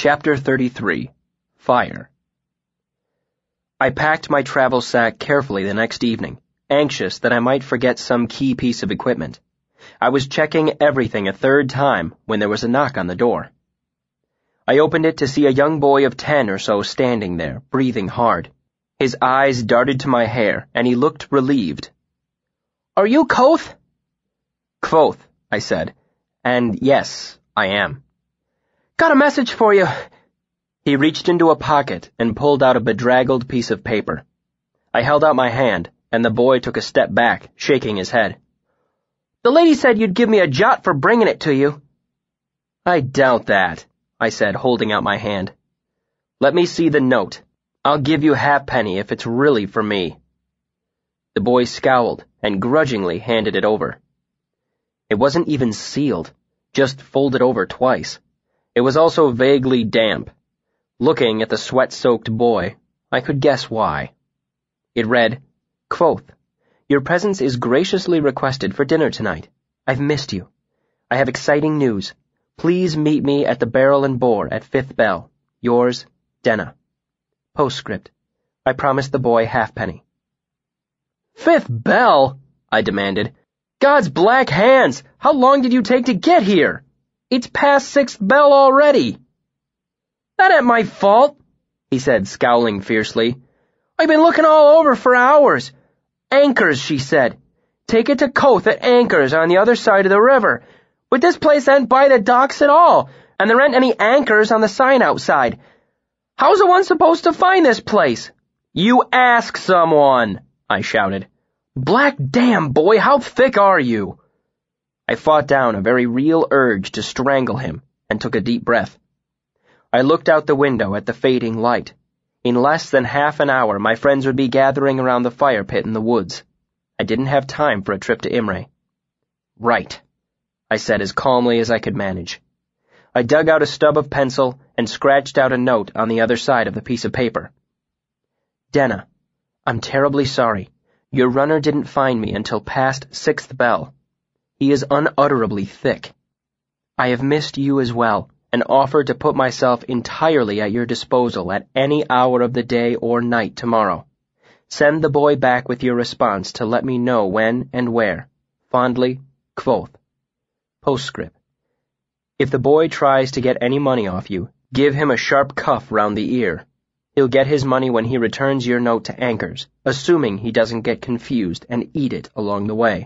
Chapter 33. Fire. I packed my travel sack carefully the next evening, anxious that I might forget some key piece of equipment. I was checking everything a third time when there was a knock on the door. I opened it to see a young boy of 10 or so standing there, breathing hard. His eyes darted to my hair, and he looked relieved. "Are you Koth?" "Kvothe," I said, "and yes, I am." "Got a message for you." He reached into a pocket and pulled out a bedraggled piece of paper. I held out my hand, and the boy took a step back, shaking his head. "The lady said you'd give me a jot for bringing it to you." "I doubt that," I said, holding out my hand. "Let me see the note. I'll give you halfpenny if it's really for me." The boy scowled and grudgingly handed it over. It wasn't even sealed, just folded over twice. It was also vaguely damp. Looking at the sweat-soaked boy, I could guess why. It read, "Kvothe, your presence is graciously requested for dinner tonight. I've missed you. I have exciting news. Please meet me at the Barrel and Boar at 5th bell. Yours, Denna." Postscript. I promised the boy halfpenny. "5th bell?" I demanded. "God's black hands! How long did you take to get here? It's past 6th bell already." "That ain't my fault," he said, scowling fiercely. "I've been looking all over for hours. Anchors, she said. Take it to Koth at Anchors on the other side of the river. But this place ain't by the docks at all, and there ain't any anchors on the sign outside. How's a one supposed to find this place?" "You ask someone," I shouted. "Black damn, boy, how thick are you?" I fought down a very real urge to strangle him and took a deep breath. I looked out the window at the fading light. In less than half an hour, my friends would be gathering around the fire pit in the woods. I didn't have time for a trip to Imre. "Right," I said as calmly as I could manage. I dug out a stub of pencil and scratched out a note on the other side of the piece of paper. "Denna, I'm terribly sorry. Your runner didn't find me until past 6th bell. He is unutterably thick. I have missed you as well, and offer to put myself entirely at your disposal at any hour of the day or night tomorrow. Send the boy back with your response to let me know when and where. Fondly, Kvothe." Postscript. If the boy tries to get any money off you, give him a sharp cuff round the ear. He'll get his money when he returns your note to Anchors, assuming he doesn't get confused and eat it along the way.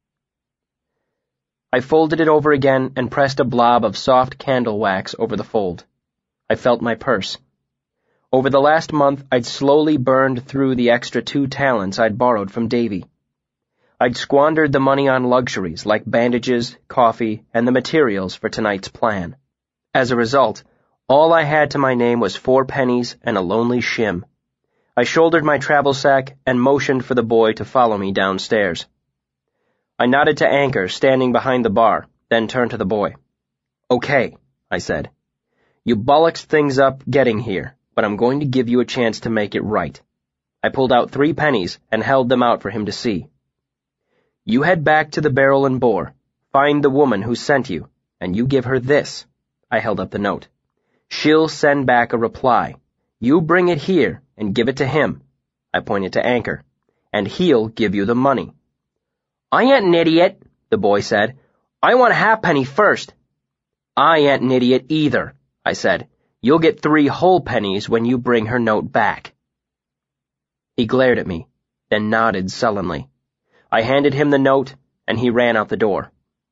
I folded it over again and pressed a blob of soft candle wax over the fold. I felt my purse. Over the last month, I'd slowly burned through the extra 2 talents I'd borrowed from Davy. I'd squandered the money on luxuries like bandages, coffee, and the materials for tonight's plan. As a result, all I had to my name was 4 pennies and a lonely shim. I shouldered my travel sack and motioned for the boy to follow me downstairs. I nodded to Anchor, standing behind the bar, then turned to the boy. "Okay," I said. "You bollocksed things up getting here, but I'm going to give you a chance to make it right." I pulled out 3 pennies and held them out for him to see. "You head back to the Barrel and Boar, find the woman who sent you, and you give her this." I held up the note. "She'll send back a reply. You bring it here and give it to him." I pointed to Anchor. "And he'll give you the money." "I ain't an idiot," the boy said. "I want a halfpenny first." "I ain't an idiot either," I said. "You'll get 3 whole pennies when you bring her note back." He glared at me, then nodded sullenly. I handed him the note, and he ran out the door.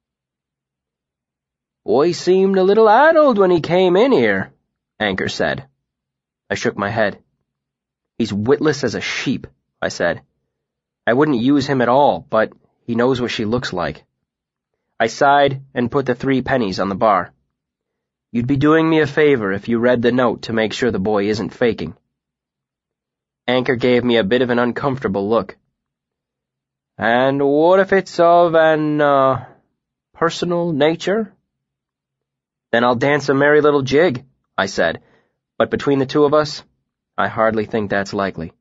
"Boy seemed a little addled when he came in here," Anchor said. I shook my head. "He's witless as a sheep," I said. "I wouldn't use him at all, but he knows what she looks like." I sighed and put the 3 pennies on the bar. "You'd be doing me a favor if you read the note to make sure the boy isn't faking." Anchor gave me a bit of an uncomfortable look. "And what if it's of an, personal nature?" "Then I'll dance a merry little jig," I said, "but between the 2 of us, I hardly think that's likely."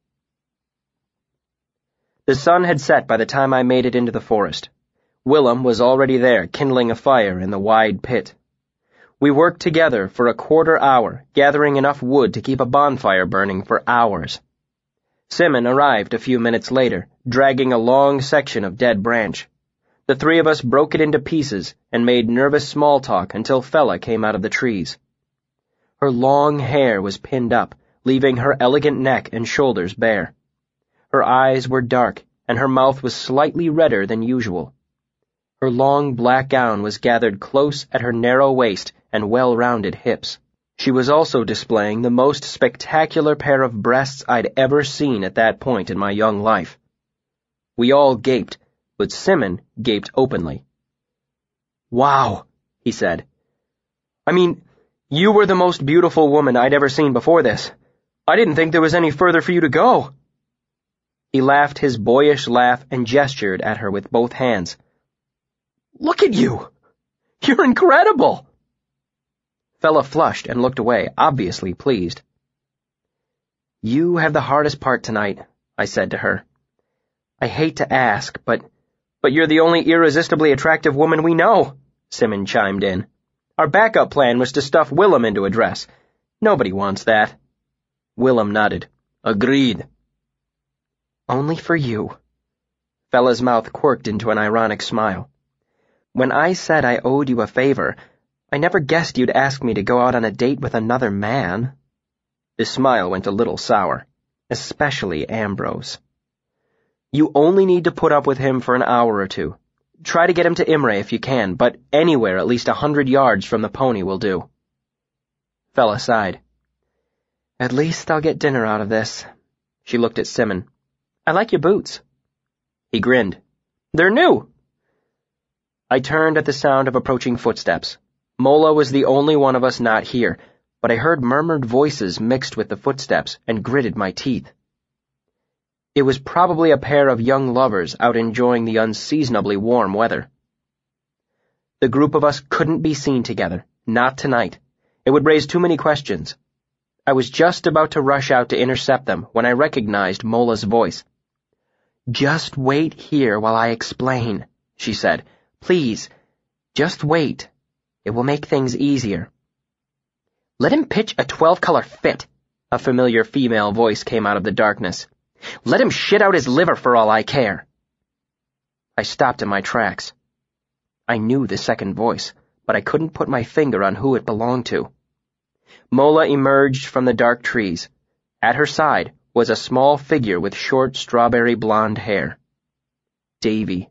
The sun had set by the time I made it into the forest. Willem was already there, kindling a fire in the wide pit. We worked together for a quarter hour, gathering enough wood to keep a bonfire burning for hours. Simon arrived a few minutes later, dragging a long section of dead branch. The three of us broke it into pieces and made nervous small talk until Fella came out of the trees. Her long hair was pinned up, leaving her elegant neck and shoulders bare. Her eyes were dark, and her mouth was slightly redder than usual. Her long black gown was gathered close at her narrow waist and well-rounded hips. She was also displaying the most spectacular pair of breasts I'd ever seen at that point in my young life. We all gaped, but Simon gaped openly. "Wow," he said. "I mean, you were the most beautiful woman I'd ever seen before this. I didn't think there was any further for you to go." He laughed his boyish laugh and gestured at her with both hands. "Look at you! You're incredible!" Fella flushed and looked away, obviously pleased. "You have the hardest part tonight," I said to her. "I hate to ask, but you're the only irresistibly attractive woman we know," Simon chimed in. "Our backup plan was to stuff Willem into a dress. Nobody wants that." Willem nodded. "Agreed." "Only for you." Fella's mouth quirked into an ironic smile. "When I said I owed you a favor, I never guessed you'd ask me to go out on a date with another man." His smile went a little sour. "Especially Ambrose. You only need to put up with him for an hour or two. Try to get him to Imre if you can, but anywhere at least 100 yards from the pony will do." Fella sighed. "At least I'll get dinner out of this." She looked at Simon. "I like your boots." He grinned. "They're new." I turned at the sound of approaching footsteps. Mola was the only one of us not here, but I heard murmured voices mixed with the footsteps and gritted my teeth. It was probably a pair of young lovers out enjoying the unseasonably warm weather. The group of us couldn't be seen together, not tonight. It would raise too many questions. I was just about to rush out to intercept them when I recognized Mola's voice. "Just wait here while I explain," she said. "Please, just wait. It will make things easier." "Let him pitch a 12-color fit," a familiar female voice came out of the darkness. "Let him shit out his liver for all I care." I stopped in my tracks. I knew the second voice, but I couldn't put my finger on who it belonged to. Mola emerged from the dark trees. At her side was a small figure with short strawberry blonde hair. Davy.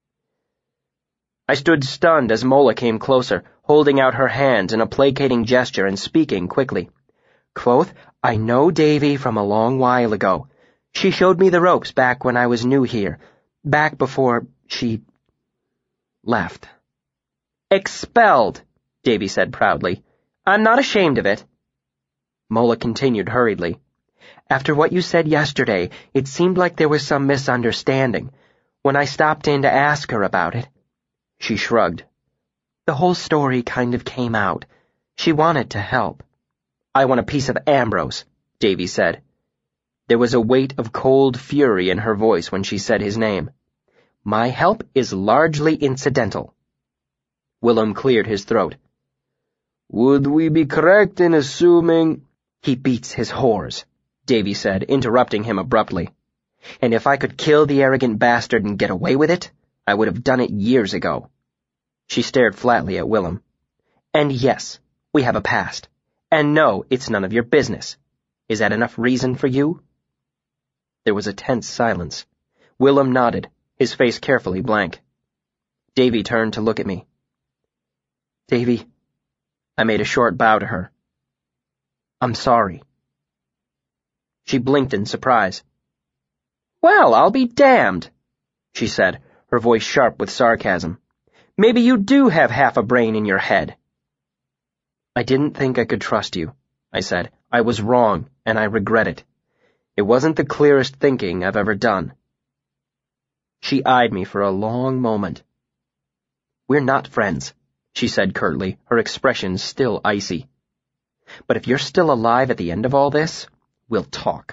I stood stunned as Mola came closer, holding out her hands in a placating gesture and speaking quickly. "Quoth, I know Davy from a long while ago. She showed me the ropes back when I was new here, back before she left." "Expelled," Davy said proudly. "I'm not ashamed of it." Mola continued hurriedly. "After what you said yesterday, it seemed like there was some misunderstanding. When I stopped in to ask her about it," she shrugged, "the whole story kind of came out. She wanted to help." "I want a piece of Ambrose," Davy said. There was a weight of cold fury in her voice when she said his name. "My help is largely incidental." Willem cleared his throat. "Would we be correct in assuming—" "He beats his whores," Davy said, interrupting him abruptly. "And if I could kill the arrogant bastard and get away with it, I would have done it years ago." She stared flatly at Willem. "And yes, we have a past. And no, it's none of your business. Is that enough reason for you?" There was a tense silence. Willem nodded, his face carefully blank. Davy turned to look at me. "Davy," I made a short bow to her. "I'm sorry." She blinked in surprise. "Well, I'll be damned," she said, her voice sharp with sarcasm. "Maybe you do have half a brain in your head." "I didn't think I could trust you," I said. "I was wrong, and I regret it. It wasn't the clearest thinking I've ever done." She eyed me for a long moment. "We're not friends," she said curtly, her expression still icy. "But if you're still alive at the end of all this, we'll talk."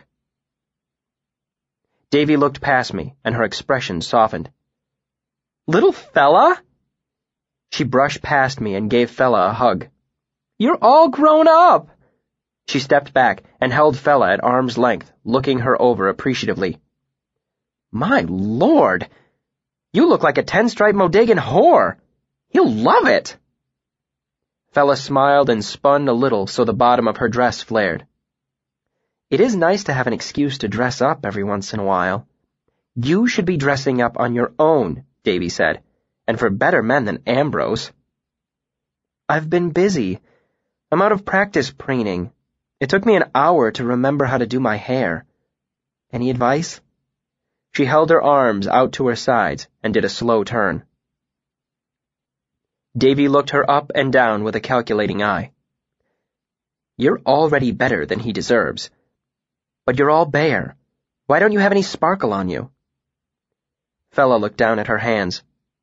Davy looked past me, and her expression softened. "Little fella?" She brushed past me and gave Fella a hug. You're all grown up! She stepped back and held Fella at arm's length, looking her over appreciatively. My lord! You look like a 10-stripe Modegan whore! He'll love it! Fella smiled and spun a little so the bottom of her dress flared. It is nice to have an excuse to dress up every once in a while. You should be dressing up on your own, Davy said, and for better men than Ambrose. I've been busy. I'm out of practice preening. It took me an hour to remember how to do my hair. Any advice? She held her arms out to her sides and did a slow turn. Davy looked her up and down with a calculating eye. You're already better than he deserves. But you're all bare. Why don't you have any sparkle on you? Fella looked down at her hands.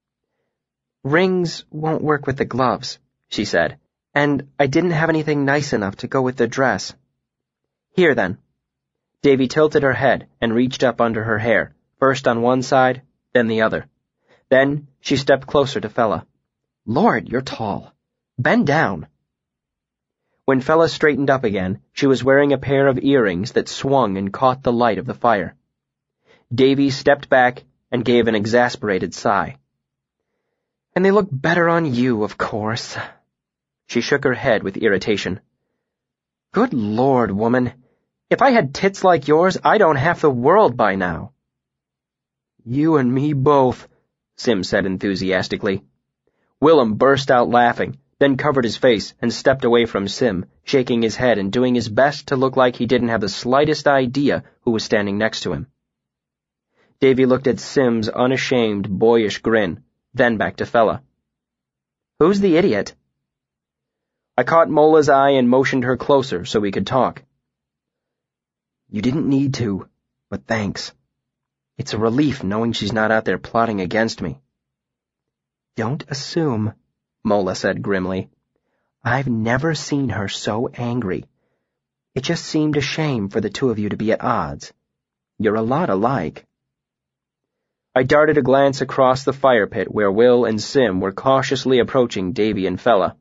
Rings won't work with the gloves, she said, and I didn't have anything nice enough to go with the dress. Here then. Davy tilted her head and reached up under her hair, first on one side, then the other. Then she stepped closer to Fella. Lord, you're tall. Bend down. When Fella straightened up again, she was wearing a pair of earrings that swung and caught the light of the fire. Davy stepped back and gave an exasperated sigh. And they look better on you, of course. She shook her head with irritation. Good Lord, woman. If I had tits like yours, I'd own half the world by now. You and me both, Sim said enthusiastically. Willem burst out laughing, then covered his face and stepped away from Sim, shaking his head and doing his best to look like he didn't have the slightest idea who was standing next to him. Davy looked at Sim's unashamed, boyish grin, then back to Fella. Who's the idiot? I caught Mola's eye and motioned her closer so we could talk. You didn't need to, but thanks. It's a relief knowing she's not out there plotting against me. Don't assume, Mola said grimly. I've never seen her so angry. It just seemed a shame for the two of you to be at odds. You're a lot alike. I darted a glance across the fire pit where Will and Sim were cautiously approaching Davy and Fella.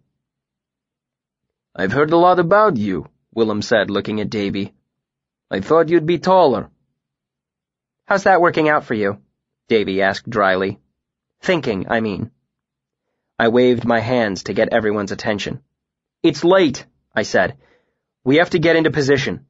I've heard a lot about you, Willem said, looking at Davy. I thought you'd be taller. How's that working out for you? Davy asked dryly. Thinking, I mean. I waved my hands to get everyone's attention. It's late, I said. We have to get into position.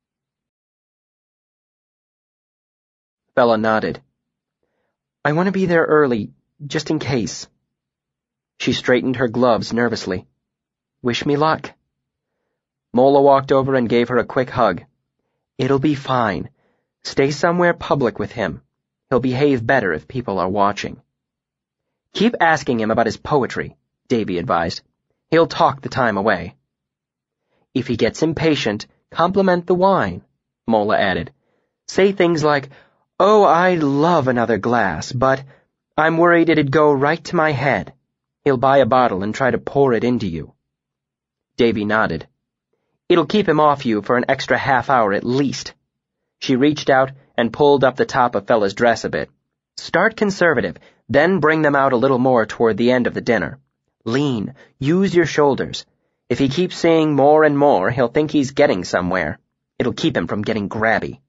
Fella nodded. I want to be there early, just in case. She straightened her gloves nervously. Wish me luck. Mola walked over and gave her a quick hug. It'll be fine. Stay somewhere public with him. He'll behave better if people are watching. Keep asking him about his poetry, Davy advised. He'll talk the time away. If he gets impatient, compliment the wine, Mola added. Say things like, oh, I'd love another glass, but I'm worried it'd go right to my head. He'll buy a bottle and try to pour it into you. Davy nodded. It'll keep him off you for an extra half hour at least. She reached out and pulled up the top of Fella's dress a bit. Start conservative, then bring them out a little more toward the end of the dinner. Lean, use your shoulders. If he keeps saying more and more, he'll think he's getting somewhere. It'll keep him from getting grabby.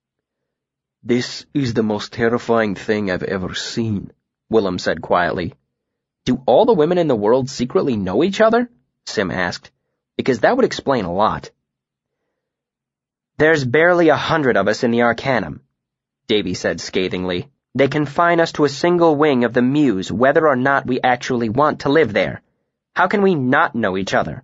This is the most terrifying thing I've ever seen, Willem said quietly. Do all the women in the world secretly know each other? Sim asked, because that would explain a lot. There's barely 100 of us in the Arcanum, Davy said scathingly. They confine us to a single wing of the Muse whether or not we actually want to live there. How can we not know each other?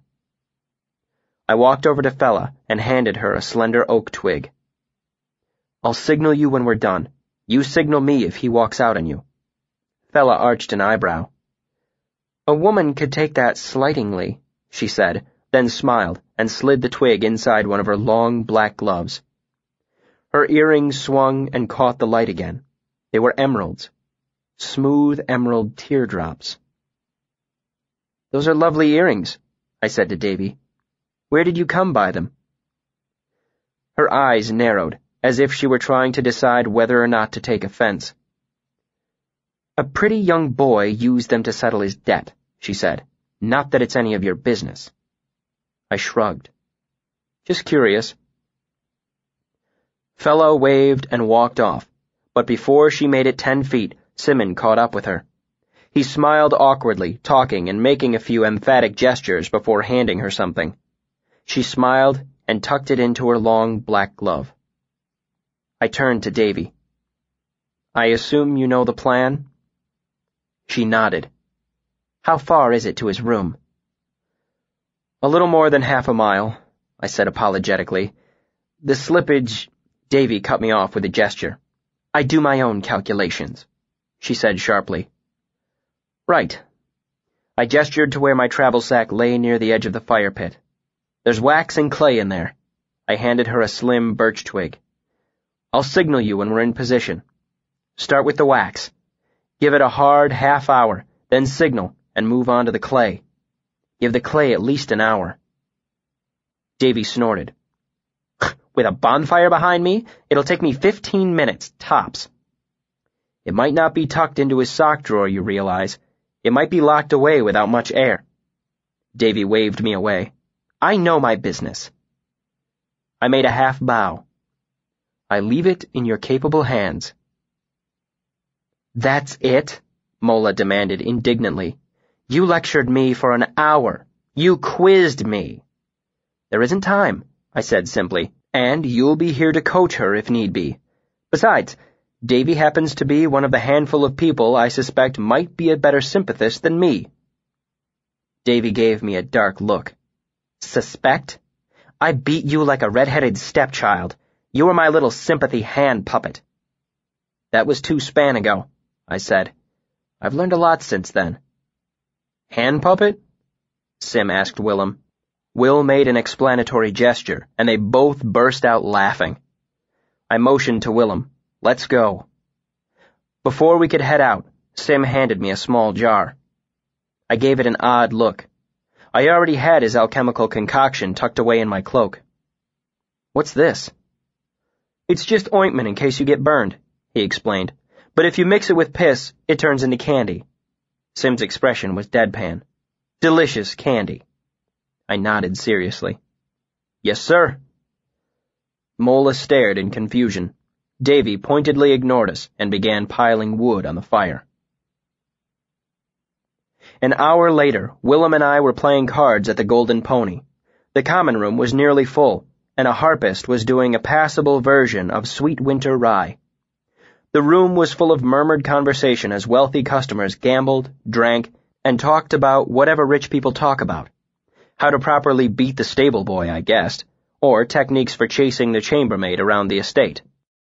I walked over to Fella and handed her a slender oak twig. I'll signal you when we're done. You signal me if he walks out on you. Fella arched an eyebrow. A woman could take that slightingly, she said, then smiled and slid the twig inside one of her long black gloves. Her earrings swung and caught the light again. They were emeralds. Smooth emerald teardrops. Those are lovely earrings, I said to Davy. Where did you come by them? Her eyes narrowed, as if she were trying to decide whether or not to take offense. A pretty young boy used them to settle his debt, she said. Not that it's any of your business. I shrugged. Just curious. Fella waved and walked off, but before she made it 10 feet, Simon caught up with her. He smiled awkwardly, talking and making a few emphatic gestures before handing her something. She smiled and tucked it into her long black glove. I turned to Davy. I assume you know the plan? She nodded. How far is it to his room? A little more than half a mile, I said apologetically. The slippage... Davy cut me off with a gesture. I do my own calculations, she said sharply. Right. I gestured to where my travel sack lay near the edge of the fire pit. There's wax and clay in there. I handed her a slim birch twig. I'll signal you when we're in position. Start with the wax. Give it a hard half hour, then signal and move on to the clay. Give the clay at least an hour. Davy snorted. With a bonfire behind me, it'll take me 15 minutes, tops. It might not be tucked into his sock drawer, you realize. It might be locked away without much air. Davy waved me away. I know my business. I made a half bow. I leave it in your capable hands. That's it? Mola demanded indignantly. You lectured me for an hour. You quizzed me. There isn't time, I said simply, and you'll be here to coach her if need be. Besides, Davy happens to be one of the handful of people I suspect might be a better sympathist than me. Davy gave me a dark look. Suspect? I beat you like a red-headed stepchild. You were my little sympathy hand puppet. That was 2 span ago, I said. I've learned a lot since then. Hand puppet? Sim asked Willem. Will made an explanatory gesture, and they both burst out laughing. I motioned to Willem. Let's go. Before we could head out, Sim handed me a small jar. I gave it an odd look. I already had his alchemical concoction tucked away in my cloak. What's this? It's just ointment in case you get burned, he explained. But if you mix it with piss, it turns into candy. Sim's expression was deadpan. Delicious candy. I nodded seriously. Yes, sir. Mola stared in confusion. Davy pointedly ignored us and began piling wood on the fire. An hour later, Willem and I were playing cards at the Golden Pony. The common room was nearly full, and a harpist was doing a passable version of Sweet Winter Rye. The room was full of murmured conversation as wealthy customers gambled, drank, and talked about whatever rich people talk about. How to properly beat the stable boy, I guessed, or techniques for chasing the chambermaid around the estate.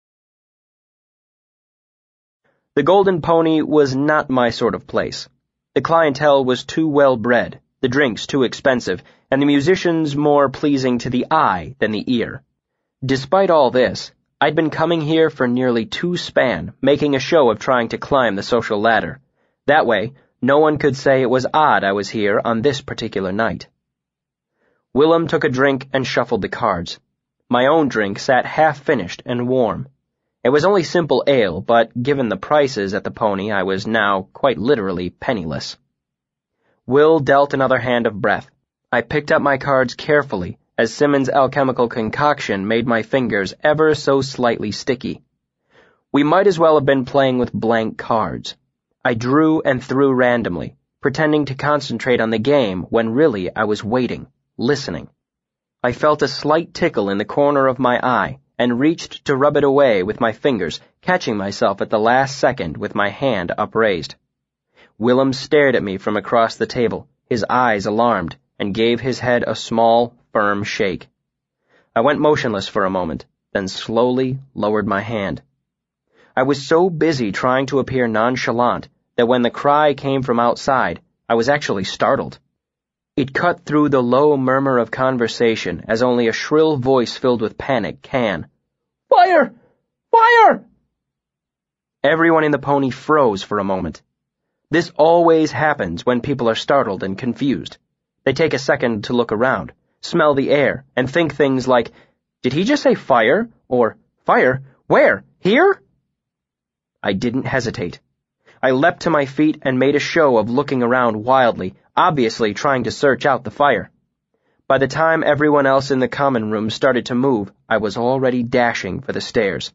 The Golden Pony was not my sort of place. The clientele was too well-bred, the drinks too expensive, and the musicians more pleasing to the eye than the ear. Despite all this, I'd been coming here for nearly 2 span, making a show of trying to climb the social ladder. That way, no one could say it was odd I was here on this particular night. Willem took a drink and shuffled the cards. My own drink sat half-finished and warm. It was only simple ale, but given the prices at the Pony, I was now, quite literally, penniless. Will dealt another hand of breath. I picked up my cards carefully, as Simmons' alchemical concoction made my fingers ever so slightly sticky. We might as well have been playing with blank cards. I drew and threw randomly, pretending to concentrate on the game when really I was waiting, listening. I felt a slight tickle in the corner of my eye, and reached to rub it away with my fingers, catching myself at the last second with my hand upraised. Willem stared at me from across the table, his eyes alarmed, and gave his head a small, firm shake. I went motionless for a moment, then slowly lowered my hand. I was so busy trying to appear nonchalant that when the cry came from outside, I was actually startled. It cut through the low murmur of conversation as only a shrill voice filled with panic can. Fire! Fire! Everyone in the Pony froze for a moment. This always happens when people are startled and confused. They take a second to look around, smell the air, and think things like, did he just say fire? Or, fire? Where? Here? I didn't hesitate. I leapt to my feet and made a show of looking around wildly, obviously trying to search out the fire. By the time everyone else in the common room started to move, I was already dashing for the stairs.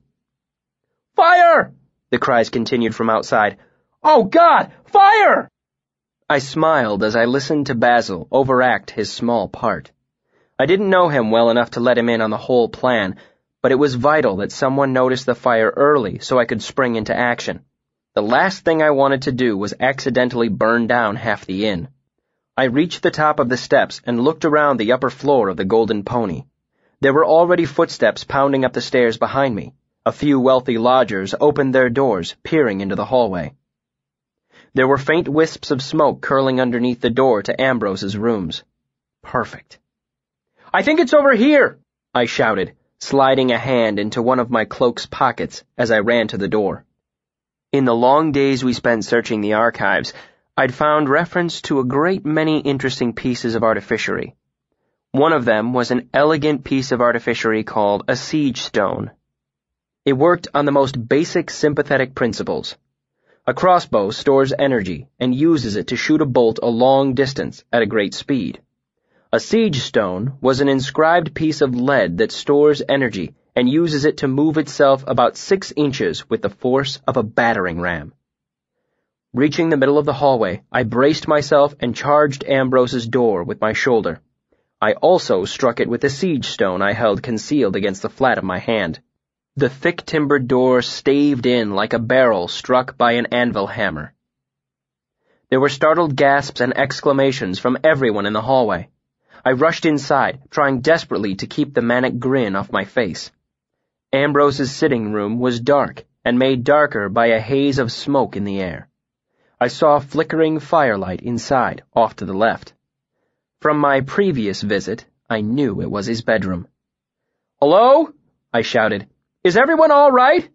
"Fire!" the cries continued from outside. "Oh, God! Fire!" I smiled as I listened to Basil overact his small part. I didn't know him well enough to let him in on the whole plan, but it was vital that someone notice the fire early so I could spring into action. The last thing I wanted to do was accidentally burn down half the inn. I reached the top of the steps and looked around the upper floor of the Golden Pony. There were already footsteps pounding up the stairs behind me. A few wealthy lodgers opened their doors, peering into the hallway. There were faint wisps of smoke curling underneath the door to Ambrose's rooms. Perfect. "I think it's over here," I shouted, sliding a hand into one of my cloak's pockets as I ran to the door. In the long days we spent searching the archives, I'd found reference to a great many interesting pieces of artificery. One of them was an elegant piece of artificery called a siege stone. It worked on the most basic sympathetic principles. A crossbow stores energy and uses it to shoot a bolt a long distance at a great speed. A siege stone was an inscribed piece of lead that stores energy and uses it to move itself about 6 inches with the force of a battering ram. Reaching the middle of the hallway, I braced myself and charged Ambrose's door with my shoulder. I also struck it with the siege stone I held concealed against the flat of my hand. The thick-timbered door staved in like a barrel struck by an anvil hammer. There were startled gasps and exclamations from everyone in the hallway. I rushed inside, trying desperately to keep the manic grin off my face. Ambrose's sitting room was dark and made darker by a haze of smoke in the air. I saw flickering firelight inside, off to the left. From my previous visit, I knew it was his bedroom. "Hello?" I shouted. "Is everyone all right?"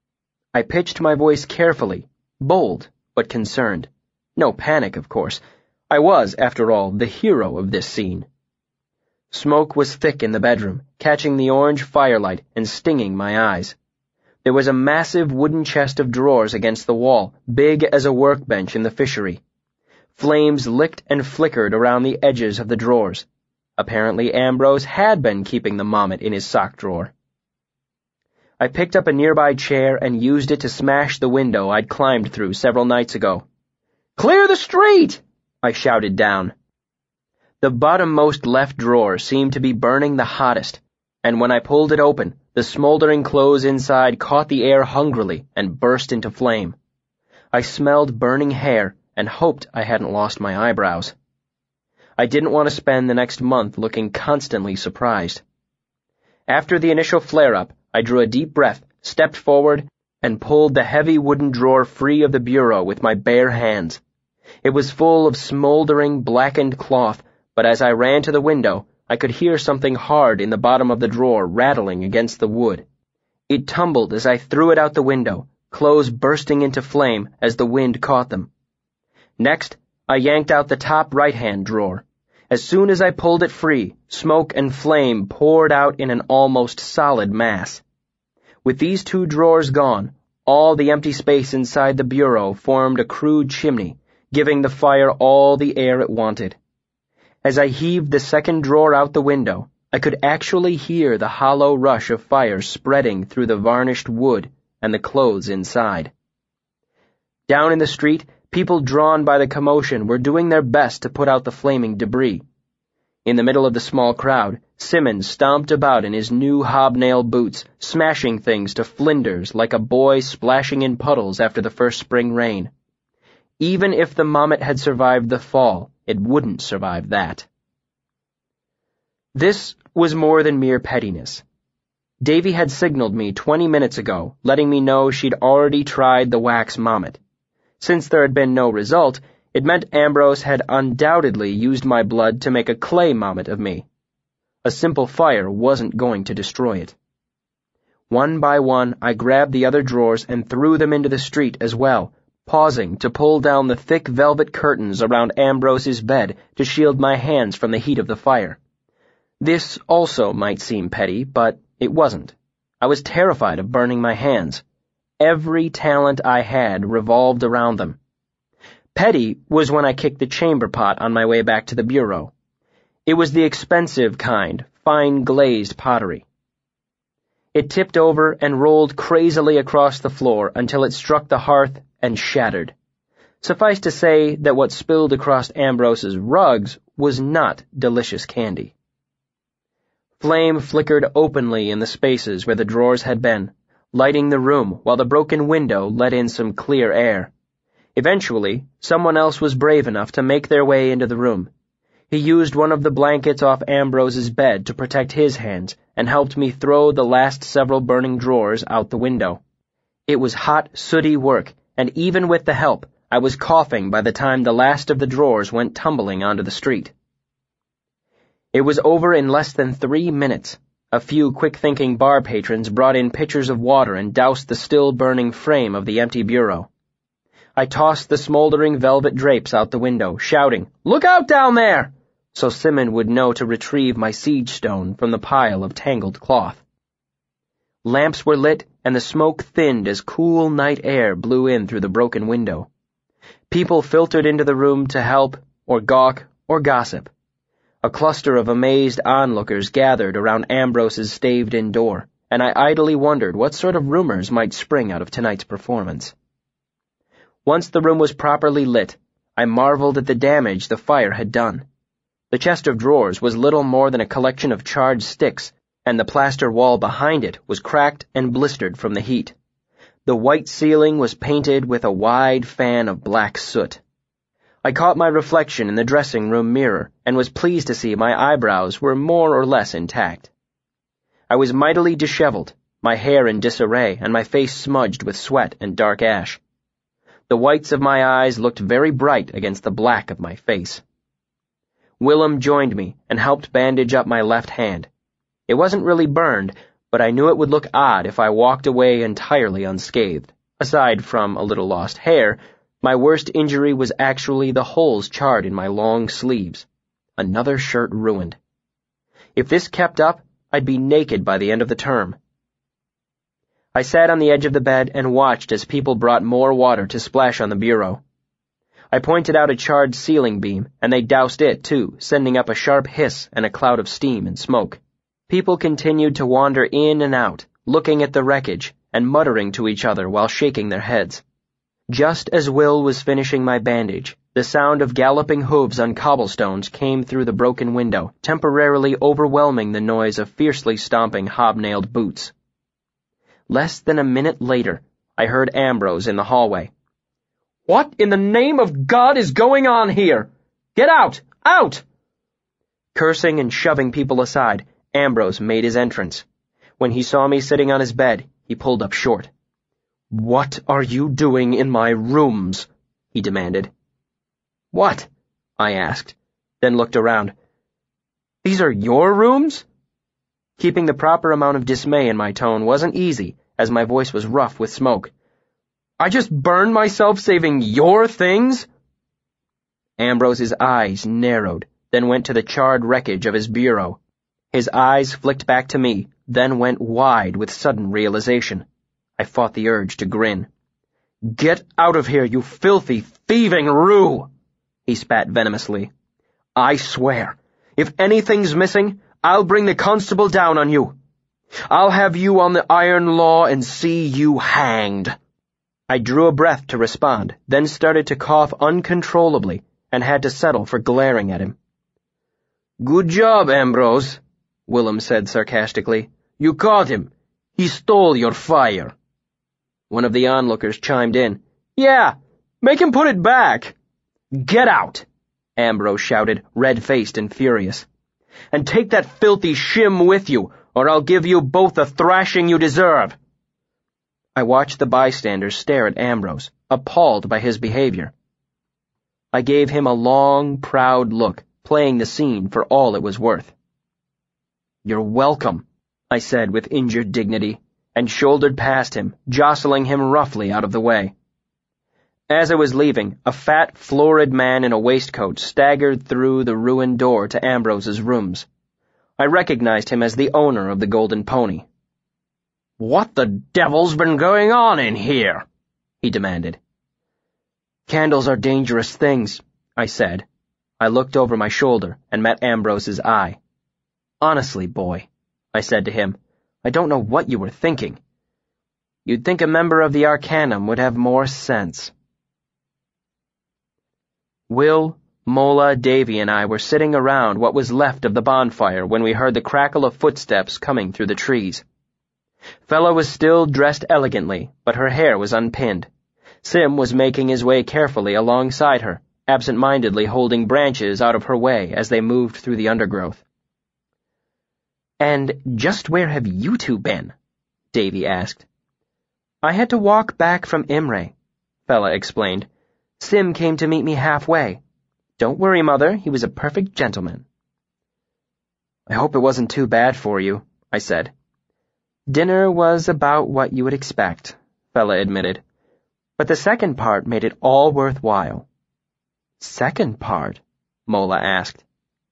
I pitched my voice carefully, bold but concerned. No panic, of course. I was, after all, the hero of this scene. Smoke was thick in the bedroom, catching the orange firelight and stinging my eyes. There was a massive wooden chest of drawers against the wall, big as a workbench in the fishery. Flames licked and flickered around the edges of the drawers. Apparently Ambrose had been keeping the mommet in his sock drawer. I picked up a nearby chair and used it to smash the window I'd climbed through several nights ago. "Clear the street!" I shouted down. The bottommost left drawer seemed to be burning the hottest, and when I pulled it open, the smoldering clothes inside caught the air hungrily and burst into flame. I smelled burning hair and hoped I hadn't lost my eyebrows. I didn't want to spend the next month looking constantly surprised. After the initial flare-up, I drew a deep breath, stepped forward, and pulled the heavy wooden drawer free of the bureau with my bare hands. It was full of smoldering, blackened cloth, but as I ran to the window, I could hear something hard in the bottom of the drawer rattling against the wood. It tumbled as I threw it out the window, clothes bursting into flame as the wind caught them. Next, I yanked out the top right-hand drawer. As soon as I pulled it free, smoke and flame poured out in an almost solid mass. With these 2 drawers gone, all the empty space inside the bureau formed a crude chimney, giving the fire all the air it wanted. As I heaved the second drawer out the window, I could actually hear the hollow rush of fire spreading through the varnished wood and the clothes inside. Down in the street, people drawn by the commotion were doing their best to put out the flaming debris. In the middle of the small crowd, Simmons stomped about in his new hobnail boots, smashing things to flinders like a boy splashing in puddles after the first spring rain. Even if the mommet had survived the fall, it wouldn't survive that. This was more than mere pettiness. Davy had signaled me 20 minutes ago, letting me know she'd already tried the wax mommet. Since there had been no result, it meant Ambrose had undoubtedly used my blood to make a clay mommet of me. A simple fire wasn't going to destroy it. One by one, I grabbed the other drawers and threw them into the street as well, pausing to pull down the thick velvet curtains around Ambrose's bed to shield my hands from the heat of the fire. This also might seem petty, but it wasn't. I was terrified of burning my hands. Every talent I had revolved around them. Petty was when I kicked the chamber pot on my way back to the bureau. It was the expensive kind, fine glazed pottery. It tipped over and rolled crazily across the floor until it struck the hearth and shattered. Suffice to say that what spilled across Ambrose's rugs was not delicious candy. Flame flickered openly in the spaces where the drawers had been, lighting the room while the broken window let in some clear air. Eventually, someone else was brave enough to make their way into the room. He used one of the blankets off Ambrose's bed to protect his hands and helped me throw the last several burning drawers out the window. It was hot, sooty work, and even with the help, I was coughing by the time the last of the drawers went tumbling onto the street. It was over in less than 3 minutes. A few quick-thinking bar patrons brought in pitchers of water and doused the still-burning frame of the empty bureau. I tossed the smoldering velvet drapes out the window, shouting, "Look out down there!" so Simon would know to retrieve my siege stone from the pile of tangled cloth. Lamps were lit, and the smoke thinned as cool night air blew in through the broken window. People filtered into the room to help, or gawk, or gossip. A cluster of amazed onlookers gathered around Ambrose's staved-in door, and I idly wondered what sort of rumors might spring out of tonight's performance. Once the room was properly lit, I marveled at the damage the fire had done. The chest of drawers was little more than a collection of charred sticks, and the plaster wall behind it was cracked and blistered from the heat. The white ceiling was painted with a wide fan of black soot. I caught my reflection in the dressing-room mirror and was pleased to see my eyebrows were more or less intact. I was mightily disheveled, my hair in disarray and my face smudged with sweat and dark ash. The whites of my eyes looked very bright against the black of my face. Willem joined me and helped bandage up my left hand. It wasn't really burned, but I knew it would look odd if I walked away entirely unscathed. Aside from a little lost hair, my worst injury was actually the holes charred in my long sleeves. Another shirt ruined. If this kept up, I'd be naked by the end of the term. I sat on the edge of the bed and watched as people brought more water to splash on the bureau. I pointed out a charred ceiling beam, and they doused it, too, sending up a sharp hiss and a cloud of steam and smoke. People continued to wander in and out, looking at the wreckage and muttering to each other while shaking their heads. Just as Will was finishing my bandage, the sound of galloping hooves on cobblestones came through the broken window, temporarily overwhelming the noise of fiercely stomping hobnailed boots. Less than a minute later, I heard Ambrose in the hallway. "What in the name of God is going on here? Get out! Out!" Cursing and shoving people aside, Ambrose made his entrance. When he saw me sitting on his bed, he pulled up short. "What are you doing in my rooms?" he demanded. "What?" I asked, then looked around. "These are your rooms?" Keeping the proper amount of dismay in my tone wasn't easy, as my voice was rough with smoke. "I just burned myself saving your things?" Ambrose's eyes narrowed, then went to the charred wreckage of his bureau. His eyes flicked back to me, then went wide with sudden realization. I fought the urge to grin. "Get out of here, you filthy, thieving Rue!" he spat venomously. "I swear, if anything's missing, I'll bring the constable down on you. I'll have you on the iron law and see you hanged." I drew a breath to respond, then started to cough uncontrollably and had to settle for glaring at him. "Good job, Ambrose," Willem said sarcastically. "You caught him. He stole your fire." One of the onlookers chimed in. "Yeah, make him put it back." "Get out," Ambrose shouted, red-faced and furious. "And take that filthy shim with you, or I'll give you both the thrashing you deserve." I watched the bystanders stare at Ambrose, appalled by his behavior. I gave him a long, proud look, playing the scene for all it was worth. "You're welcome," I said with injured dignity, and shouldered past him, jostling him roughly out of the way. As I was leaving, a fat, florid man in a waistcoat staggered through the ruined door to Ambrose's rooms. I recognized him as the owner of the Golden Pony. "What the devil's been going on in here?" he demanded. "Candles are dangerous things," I said. I looked over my shoulder and met Ambrose's eye. "Honestly, boy," I said to him, "I don't know what you were thinking. You'd think a member of the Arcanum would have more sense." Will, Mola, Davy, and I were sitting around what was left of the bonfire when we heard the crackle of footsteps coming through the trees. Fella was still dressed elegantly, but her hair was unpinned. Sim was making his way carefully alongside her, absent-mindedly holding branches out of her way as they moved through the undergrowth. "And just where have you two been?" Davy asked. "I had to walk back from Imre," Fella explained. "Sim came to meet me halfway. Don't worry, Mother, he was a perfect gentleman." "I hope it wasn't too bad for you," I said. "Dinner was about what you would expect," Fella admitted. "But the second part made it all worthwhile." "Second part?" Mola asked.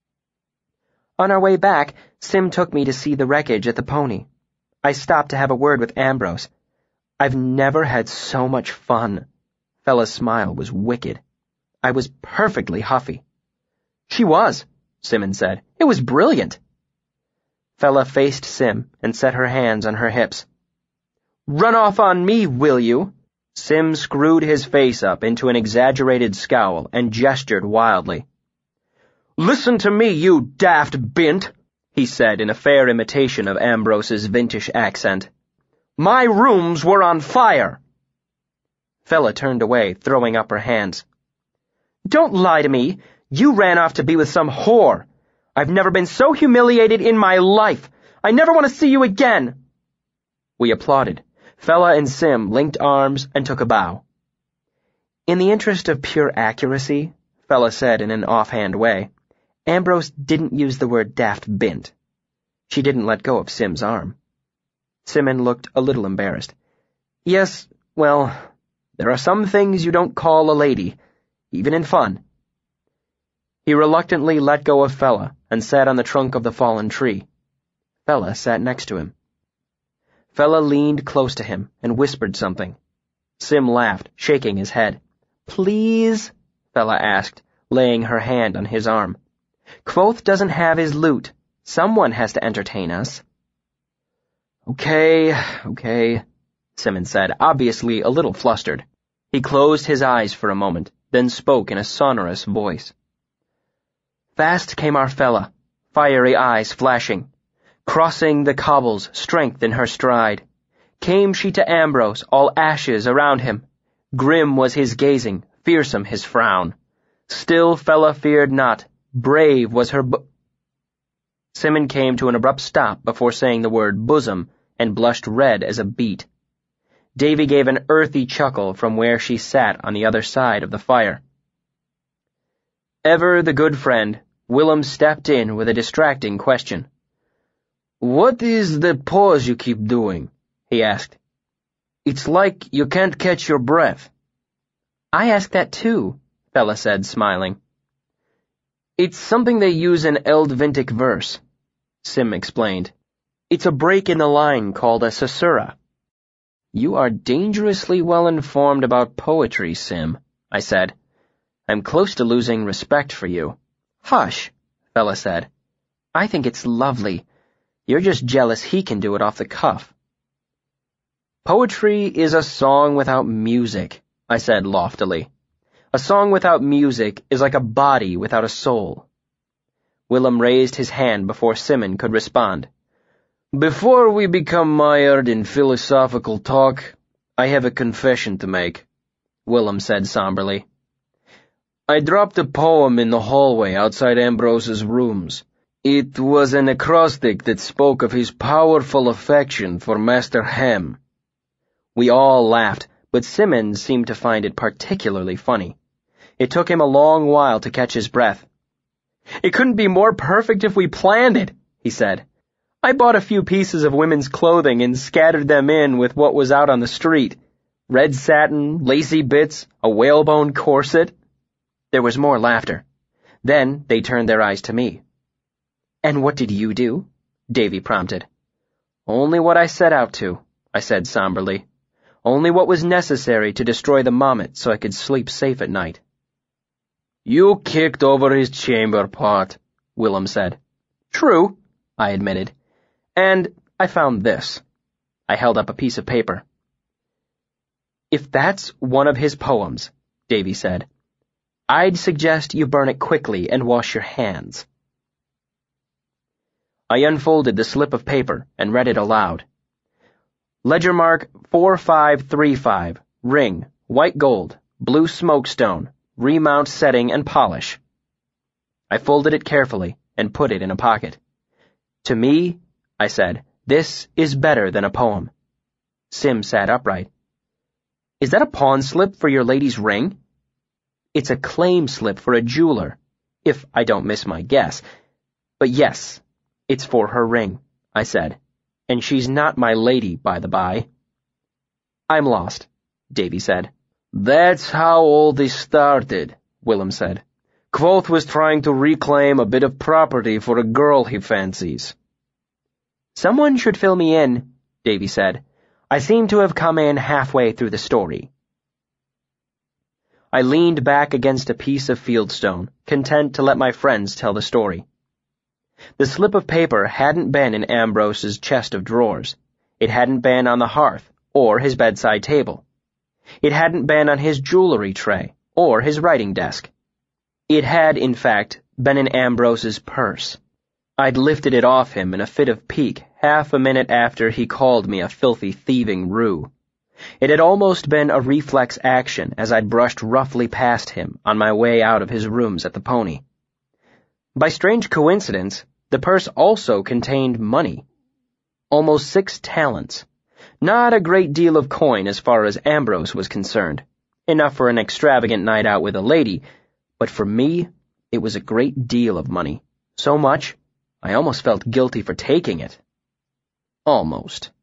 "On our way back, Sim took me to see the wreckage at the pony. I stopped to have a word with Ambrose. I've never had so much fun." Fella's smile was wicked. I was perfectly huffy. "She was," Simon said. "It was brilliant." Fella faced Sim and set her hands on her hips. "Run off on me, will you?" Sim screwed his face up into an exaggerated scowl and gestured wildly. "Listen to me, you daft bint," he said in a fair imitation of Ambrose's vintage accent. "My rooms were on fire." Fella turned away, throwing up her hands. "Don't lie to me. You ran off to be with some whore. I've never been so humiliated in my life. I never want to see you again." We applauded. Fella and Sim linked arms and took a bow. "In the interest of pure accuracy," Fella said in an offhand way, "Ambrose didn't use the word daft bint." She didn't let go of Sim's arm. Simon looked a little embarrassed. "Yes, well, there are some things you don't call a lady, even in fun." He reluctantly let go of Fella and sat on the trunk of the fallen tree. Fella sat next to him. Fella leaned close to him and whispered something. Sim laughed, shaking his head. "Please?" Fella asked, laying her hand on his arm. "Kvothe doesn't have his lute. Someone has to entertain us." Okay, Simon said, obviously a little flustered. He closed his eyes for a moment, then spoke in a sonorous voice. Fast came our Fella, fiery eyes flashing. Crossing the cobbles, strength in her stride. Came she to Ambrose, all ashes around him. Grim was his gazing, fearsome his frown. Still Fella feared not, brave was her Simon came to an abrupt stop before saying the word bosom and blushed red as a beet. Davy gave an earthy chuckle from where she sat on the other side of the fire. Ever the good friend, Willem stepped in with a distracting question. "What is the pause you keep doing?" he asked. "It's like you can't catch your breath." "I asked that too," Fella said, smiling. "It's something they use in Eldvintic verse," Sim explained. "It's a break in the line called a caesura." "You are dangerously well informed about poetry, Sim," I said. "I'm close to losing respect for you." "Hush," Fella said. "I think it's lovely. You're just jealous he can do it off the cuff." "Poetry is a song without music," I said loftily. "A song without music is like a body without a soul." Willem raised his hand before Simon could respond. "Before we become mired in philosophical talk, I have a confession to make," Willem said somberly. "I dropped a poem in the hallway outside Ambrose's rooms. It was an acrostic that spoke of his powerful affection for Master Hem." We all laughed, but Simmons seemed to find it particularly funny. It took him a long while to catch his breath. "It couldn't be more perfect if we planned it," he said. "I bought a few pieces of women's clothing and scattered them in with what was out on the street. Red satin, lacy bits, a whalebone corset." There was more laughter. Then they turned their eyes to me. "And what did you do?" Davy prompted. "Only what I set out to," I said somberly. "Only what was necessary to destroy the Mommet so I could sleep safe at night." You kicked over his chamber pot, Willem said. True, I admitted. And I found this. I held up a piece of paper. If that's one of his poems, Davy said, I'd suggest you burn it quickly and wash your hands. I unfolded the slip of paper and read it aloud. Ledger mark 4535, ring, white gold, blue smokestone, remount setting and polish. I folded it carefully and put it in a pocket. To me, I said, this is better than a poem. Sim sat upright. Is that a pawn slip for your lady's ring? It's a claim slip for a jeweler, if I don't miss my guess. But yes, it's for her ring, I said, and she's not my lady, by the by. I'm lost, Davy said. That's how all this started, Willem said. Kvothe was trying to reclaim a bit of property for a girl he fancies. Someone should fill me in, Davy said. I seem to have come in halfway through the story. I leaned back against a piece of fieldstone, content to let my friends tell the story. The slip of paper hadn't been in Ambrose's chest of drawers. It hadn't been on the hearth or his bedside table. It hadn't been on his jewelry tray or his writing desk. It had, in fact, been in Ambrose's purse. I'd lifted it off him in a fit of pique half a minute after he called me a filthy thieving roo. It had almost been a reflex action as I'd brushed roughly past him on my way out of his rooms at the Pony. By strange coincidence, the purse also contained money. Almost 6 talents. Not a great deal of coin as far as Ambrose was concerned. Enough for an extravagant night out with a lady, but for me, it was a great deal of money. So much, I almost felt guilty for taking it. Almost.